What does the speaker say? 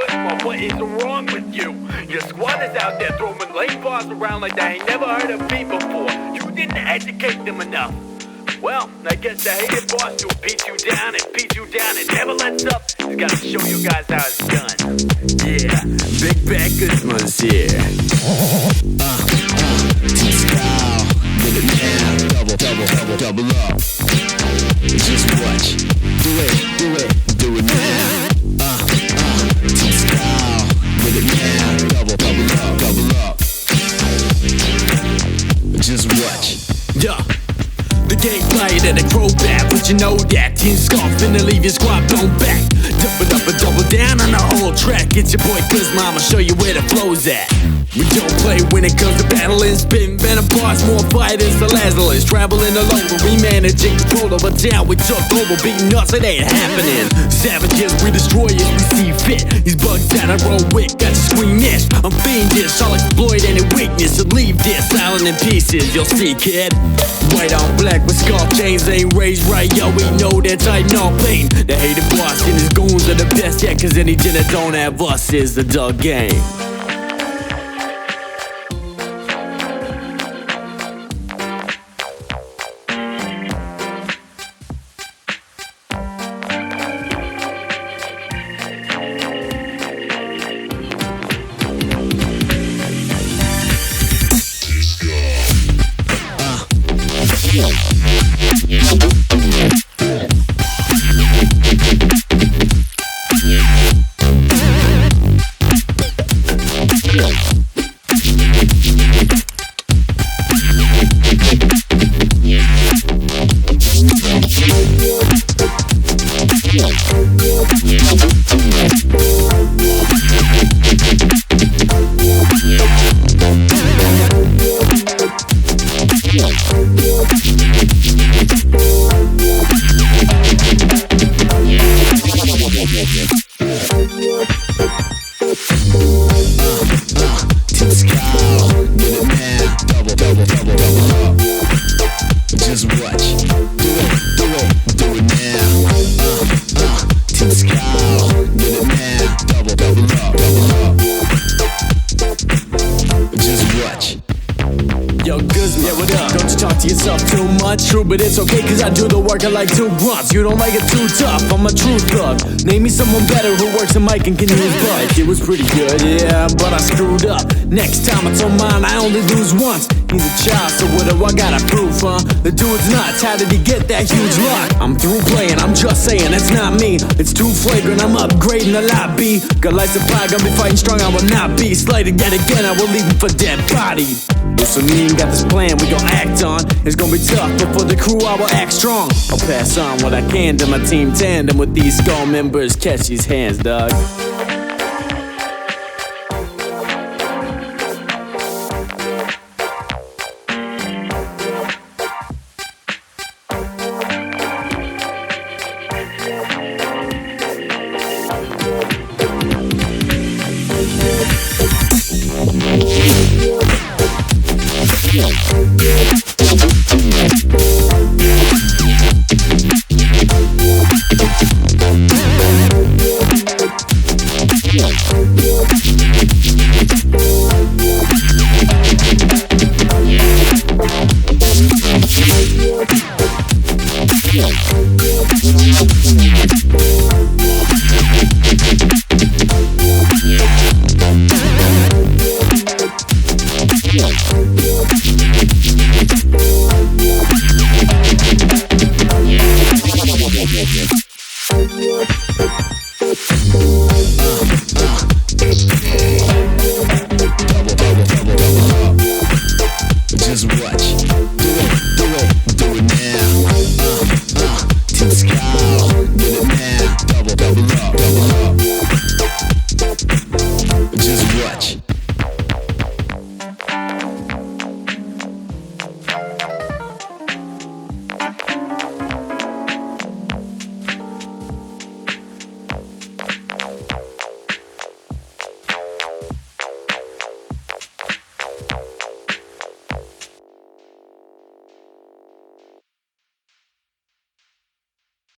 charisma, what is wrong with you? Your squatters out there throwing lame bars around like they ain't never heard of me before. You didn't educate them enough. Well, I guess the hated boss who beats you down and never lets up has got to show you guys how it's done. Yeah, Big Bad Guzman's here. T-Style, with it now, double up. Just watch, do it now. T-Style, with it now, double up. Just watch. Yeah. The game played and they crow back, but you know that Team Scarf finna leave your squad blown back. Double down on the whole track. It's your boy Guzman, I'ma show you where the flow's at. We don't play when it comes to battling, spitting venom bars, more fighters than Lazarus. Traveling alone, but we managing control over town. We took over, beating us, it ain't happening. Savages, we destroy it, we see fit. These bugs that I roll with, got to scream this. I'm fiendish, I'll exploit any weakness and leave this island in pieces. You'll see, kid. White on black with scarf chains, ain't raised right, yo. We know that tight, no pain. The hated boss and his goons are the best yet, cause anything that don't have us is the dog game. Just watch, do it now. T-Style, get it now, double up. Just watch. Yo, Guzman, yeah, what up? Don't you talk to yourself too much? True, but it's okay, cause I do the work I like two grunts. You don't like it too tough, I'm a true thug. Name me someone better who works a mic and can use bike. It was pretty good, yeah, but I screwed up. Next time it's on mine, I only lose once. He's a child, so what do I gotta prove, huh? The dude's nuts, how did he get that huge luck? I'm through playing, I'm just saying, it's not me. It's too flagrant, I'm upgrading a lot, B. Got lights of fire, gonna be fighting strong, I will not be slighted yet again, I will leave him for dead body. So me and got this plan we gon' act on. It's gonna be tough, but for the crew I will act strong. I'll pass on what I can to my team tandem with these skull members. Catch these hands, dog. Yeah.